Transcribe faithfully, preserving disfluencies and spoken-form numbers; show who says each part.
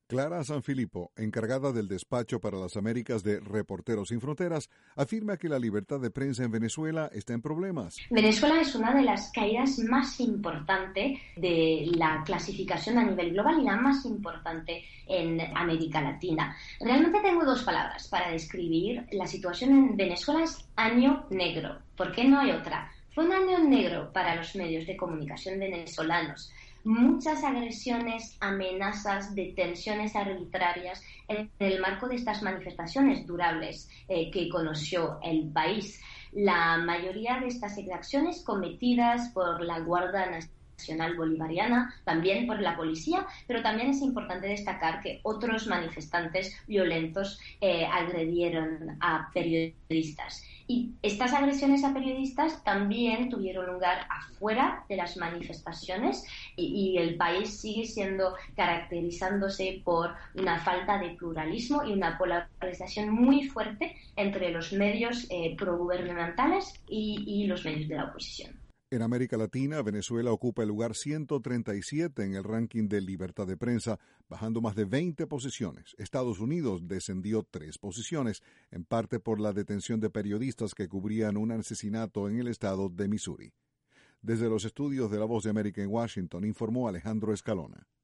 Speaker 1: Clara Sanfilippo, encargada del despacho para las Américas de Reporteros Sin Fronteras, afirma que la libertad de prensa en Venezuela está en problemas.
Speaker 2: Venezuela es una de las caídas más importantes de la clasificación a nivel global y la más importante en América Latina. Realmente tengo dos palabras para describir la situación en Venezuela: es año negro. ¿Por qué no hay otra? Fue un año negro para los medios de comunicación venezolanos. Muchas agresiones, amenazas, detenciones arbitrarias en el marco de estas manifestaciones durables eh, que conoció el país. La mayoría de estas exacciones cometidas por la Guardia Nacional Bolivariana, también por la policía, pero también es importante destacar que otros manifestantes violentos eh, agredieron a periodistas. Y estas agresiones a periodistas también tuvieron lugar afuera de las manifestaciones y, y el país sigue siendo caracterizándose por una falta de pluralismo y una polarización muy fuerte entre los medios eh, progubernamentales y, y los medios de la oposición.
Speaker 1: En América Latina, Venezuela ocupa el lugar ciento treinta y siete en el ranking de libertad de prensa, bajando más de veinte posiciones. Estados Unidos descendió tres posiciones, en parte por la detención de periodistas que cubrían un asesinato en el estado de Missouri. Desde los estudios de La Voz de América en Washington, informó Alejandro Escalona.